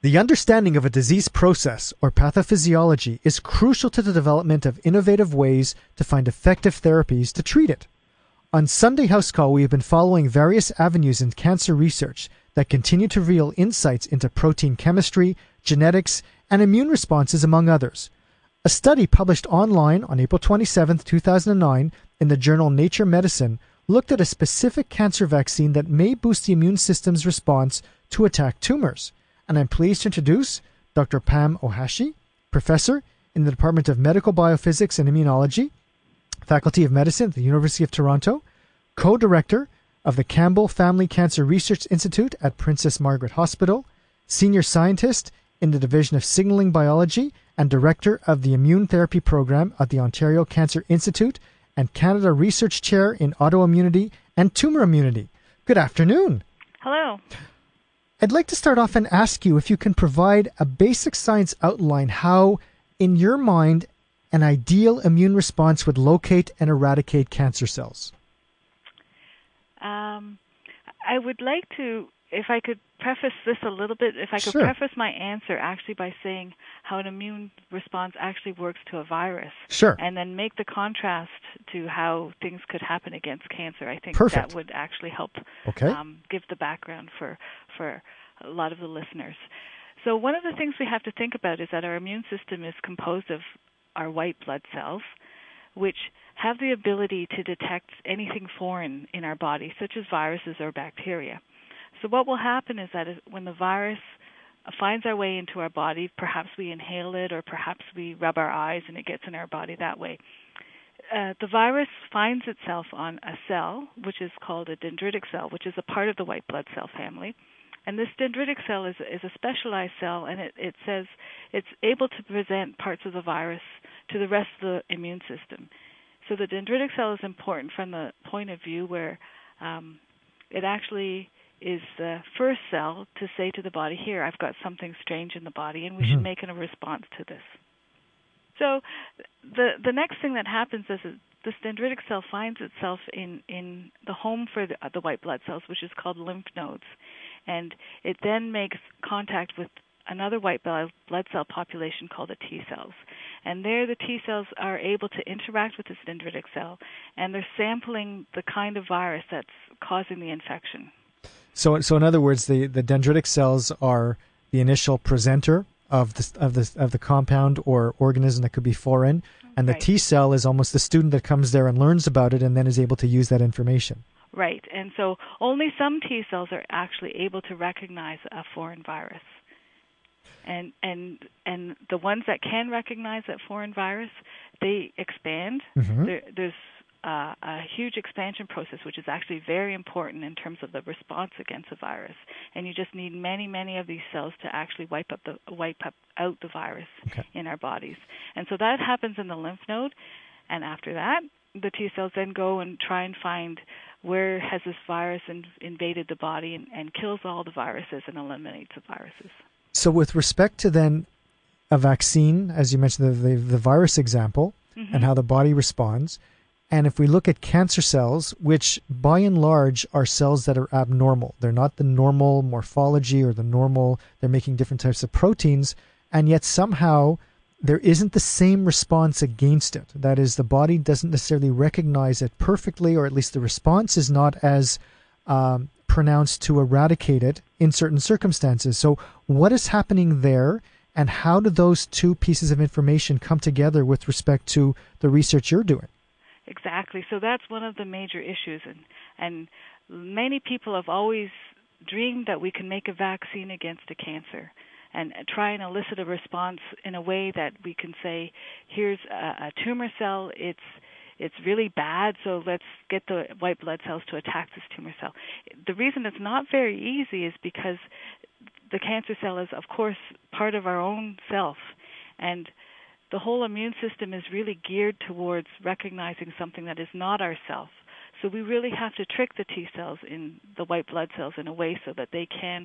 The understanding of a disease process or pathophysiology is crucial to the development of innovative ways to find effective therapies to treat it. On Sunday House Call, we have been following various avenues in cancer research that continue to reveal insights into protein chemistry, genetics, and immune responses, among others. A study published online on April 27, 2009, in the journal Nature Medicine looked at a specific cancer vaccine that may boost the immune system's response to attack tumors. And I'm pleased to introduce Dr. Pam Ohashi, professor in the Department of Medical Biophysics and Immunology, Faculty of Medicine at the University of Toronto, co-director of the Campbell Family Cancer Research Institute at Princess Margaret Hospital, senior scientist in the Division of Signaling Biology and director of the Immune Therapy Program at the Ontario Cancer Institute, and Canada Research Chair in Autoimmunity and Tumor Immunity. Good afternoon. Hello. I'd like to start off and ask you if you can provide a basic science outline how, in your mind, an ideal immune response would locate and eradicate cancer cells. I would like to, if I could preface this a little bit, if I could preface my answer actually by saying how an immune response actually works to a virus. Sure. And then make the contrast to how things could happen against cancer. I think that would actually help give the background for a lot of the listeners. So one of the things we have to think about is that our immune system is composed of our white blood cells, which have the ability to detect anything foreign in our body, such as viruses or bacteria. So what will happen is that when the virus finds our way into our body, perhaps we inhale it or perhaps we rub our eyes and it gets in our body that way. The virus finds itself on a cell, which is called a dendritic cell, which is a part of the white blood cell family. And this dendritic cell is a specialized cell, and it says it's able to present parts of the virus to the rest of the immune system. So the dendritic cell is important from the point of view where it actually is the first cell to say to the body, here, I've got something strange in the body, and we should make a response to this. So the next thing that happens is this dendritic cell finds itself in the home for the white blood cells, which is called lymph nodes. And it then makes contact with another white blood cell population called the T cells. And there the T cells are able to interact with this dendritic cell, and they're sampling the kind of virus that's causing the infection. So in other words, the dendritic cells are the initial presenter of the compound or organism that could be foreign, and the T cell is almost the student that comes there and learns about it and then is able to use that information. Right, and so only some T cells are actually able to recognize a foreign virus. And the ones that can recognize that foreign virus, they expand. There's a huge expansion process, which is actually very important in terms of the response against a virus. And you just need many, many of these cells to actually wipe out the virus in our bodies. And so that happens in the lymph node. And after that, the T cells then go and try and find where has this virus invaded the body and kills all the viruses and eliminates the viruses. So with respect to then a vaccine, as you mentioned, the virus example, and how the body responds, and if we look at cancer cells, which by and large are cells that are abnormal, they're not the normal morphology or they're making different types of proteins, and yet somehow there isn't the same response against it. That is, the body doesn't necessarily recognize it perfectly, or at least the response is not as pronounced to eradicate it in certain circumstances. So what is happening there, and how do those two pieces of information come together with respect to the research you're doing? Exactly. So that's one of the major issues. And many people have always dreamed that we can make a vaccine against a cancer and try and elicit a response in a way that we can say, here's a tumor cell, it's really bad, so let's get the white blood cells to attack this tumor cell. The reason it's not very easy is because the cancer cell is, of course, part of our own self, and the whole immune system is really geared towards recognizing something that is not ourself. So we really have to trick the T cells in the white blood cells in a way so that they can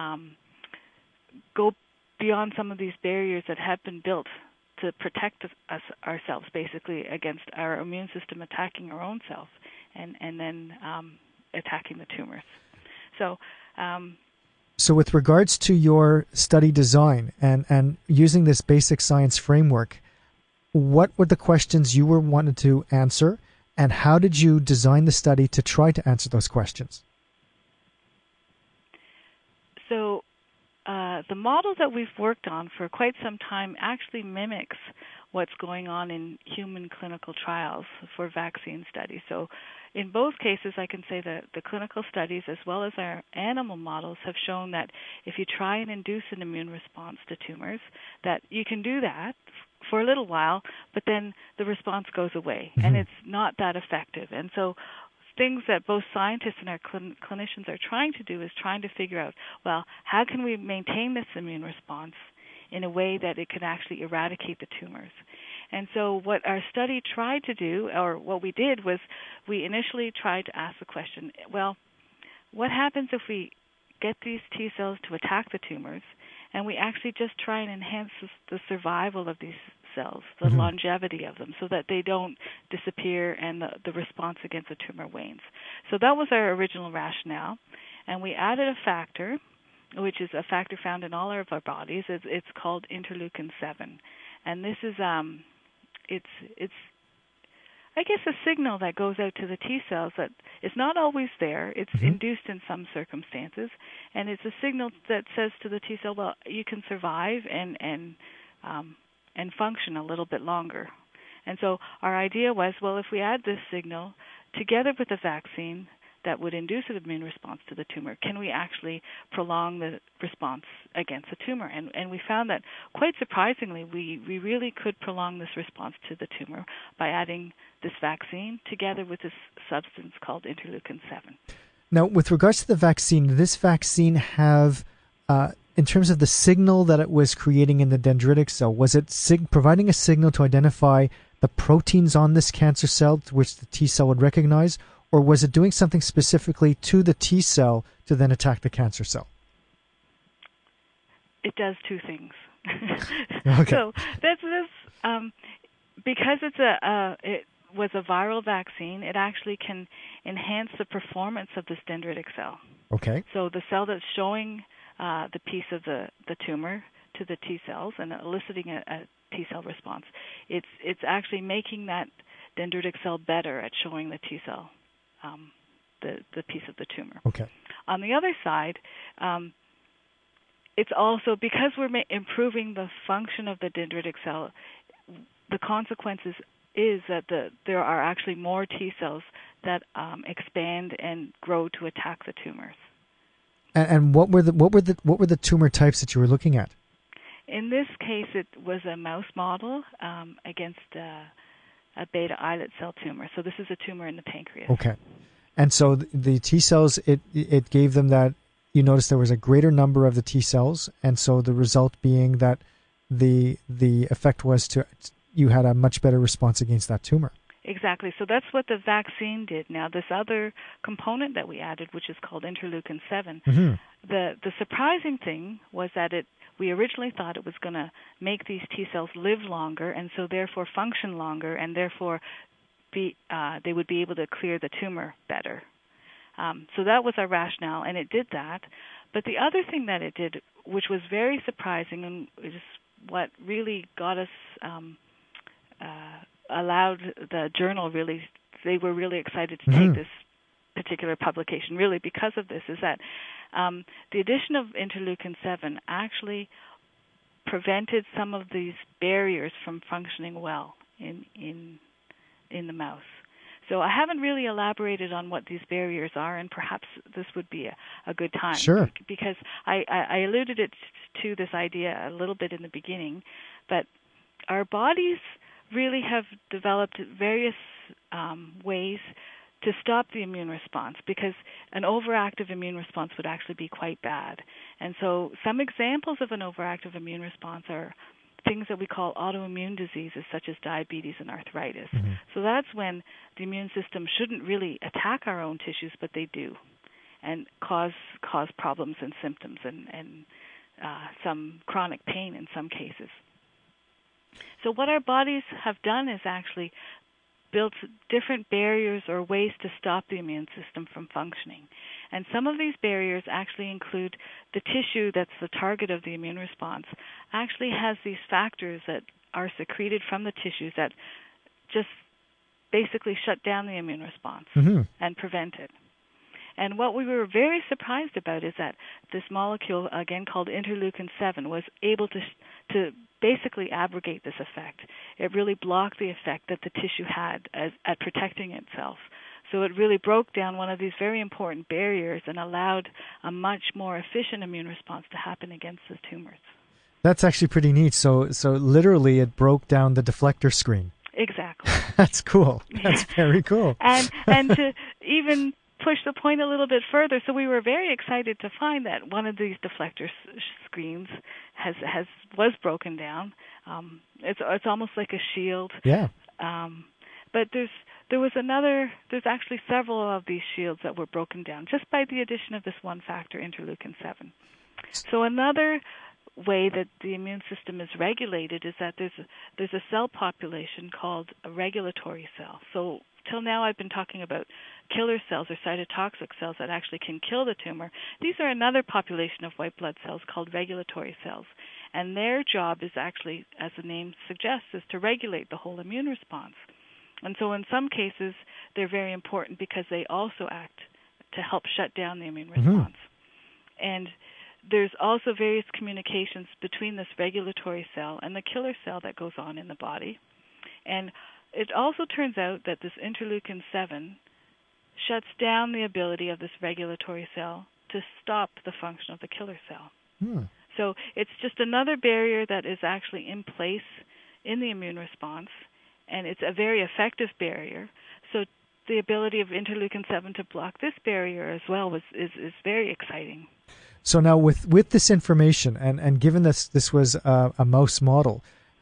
go beyond some of these barriers that have been built to protect us ourselves, basically, against our immune system attacking our own self and then attacking the tumors. So So with regards to your study design and using this basic science framework, what were the questions you were wanting to answer, and how did you design the study to try to answer those questions? So the model that we've worked on for quite some time actually mimics what's going on in human clinical trials for vaccine studies. So in both cases, I can say that the clinical studies as well as our animal models have shown that if you try and induce an immune response to tumors, that you can do that for a little while, but then the response goes away, and it's not that effective. And so things that both scientists and our clinicians are trying to do is trying to figure out, well, how can we maintain this immune response in a way that it can actually eradicate the tumors? And so what our study tried to do, or what we did, was we initially tried to ask the question, well, what happens if we get these T cells to attack the tumors, and we actually just try and enhance the survival of these cells, the longevity of them, so that they don't disappear and the response against the tumor wanes. So that was our original rationale, and we added a factor, which is a factor found in all of our bodies. It's called interleukin-7, and this is it's I guess a signal that goes out to the T cells that is not always there. It's induced in some circumstances, and it's a signal that says to the T cell, well, you can survive and function a little bit longer. And so our idea was, well, if we add this signal together with a vaccine that would induce an immune response to the tumor, can we actually prolong the response against the tumor? And we found that, quite surprisingly, we really could prolong this response to the tumor by adding this vaccine together with this substance called interleukin-7. Now, with regards to the vaccine, did this vaccine have, in terms of the signal that it was creating in the dendritic cell, was it providing a signal to identify the proteins on this cancer cell which the T cell would recognize, or was it doing something specifically to the T cell to then attack the cancer cell? It does two things. Okay. So that's because it was a viral vaccine. It actually can enhance the performance of this dendritic cell. Okay. So the cell that's showing the piece of the tumor to the T cells and eliciting a T cell response, it's actually making that dendritic cell better at showing the T cell the piece of the tumor. Okay. On the other side, it's also because we're improving the function of the dendritic cell, the consequences is that there are actually more T cells that expand and grow to attack the tumors. And what were the tumor types that you were looking at? In this case, it was a mouse model against a beta islet cell tumor. So this is a tumor in the pancreas. Okay. And so the T cells, it gave them that, you noticed there was a greater number of the T cells, and so the result being that the effect was you had a much better response against that tumor. Exactly. So that's what the vaccine did. Now, this other component that we added, which is called interleukin-7, the surprising thing was that we originally thought it was going to make these T cells live longer and so therefore function longer and therefore they would be able to clear the tumor better. So that was our rationale, and it did that. But the other thing that it did, which was very surprising and is what really got us allowed the journal they were really excited to take this particular publication really because of this, is that the addition of interleukin-7 actually prevented some of these barriers from functioning well in the mouse. So I haven't really elaborated on what these barriers are, and perhaps this would be a good time. Sure. Because I alluded to this idea a little bit in the beginning, but our bodies really have developed various ways to stop the immune response, because an overactive immune response would actually be quite bad. And so some examples of an overactive immune response are things that we call autoimmune diseases, such as diabetes and arthritis. So that's when the immune system shouldn't really attack our own tissues, but they do, and cause problems and symptoms and some chronic pain in some cases. So what our bodies have done is actually built different barriers or ways to stop the immune system from functioning. And some of these barriers actually include the tissue that's the target of the immune response actually has these factors that are secreted from the tissues that just basically shut down the immune response and prevent it. And what we were very surprised about is that this molecule, again called interleukin-7, was able to basically abrogate this effect. It really blocked the effect that the tissue had at protecting itself. So it really broke down one of these very important barriers and allowed a much more efficient immune response to happen against the tumors. That's actually pretty neat. So literally it broke down the deflector screen. Exactly. That's cool. That's very cool. And to even push the point a little bit further, so we were very excited to find that one of these deflector screens was broken down. It's almost like a shield. Yeah. But there's actually several of these shields that were broken down just by the addition of this one factor, interleukin-7. So another way that the immune system is regulated is that there's a cell population called a regulatory cell. So till now I've been talking about killer cells or cytotoxic cells that actually can kill the tumor. These are another population of white blood cells called regulatory cells. And their job is actually, as the name suggests, is to regulate the whole immune response. And so in some cases, they're very important because they also act to help shut down the immune response. And there's also various communications between this regulatory cell and the killer cell that goes on in the body. And it also turns out that this interleukin-7 shuts down the ability of this regulatory cell to stop the function of the killer cell. So it's just another barrier that is actually in place in the immune response, and it's a very effective barrier. So the ability of interleukin-7 to block this barrier as well is very exciting. So now with this information, and given this was a mouse model,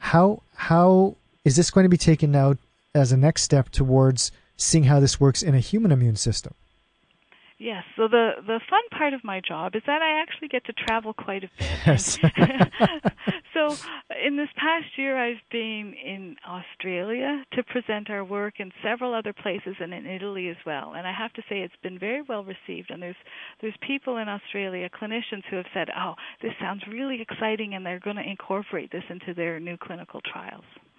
how is this going to be taken now as a next step towards seeing how this works in a human immune system? Yes, so the fun part of my job is that I actually get to travel quite a bit. Yes. So in this past year, I've been in Australia to present our work in several other places and in Italy as well. And I have to say it's been very well received. And there's people in Australia, clinicians, who have said, oh, this sounds really exciting, and they're going to incorporate this into their new clinical trials.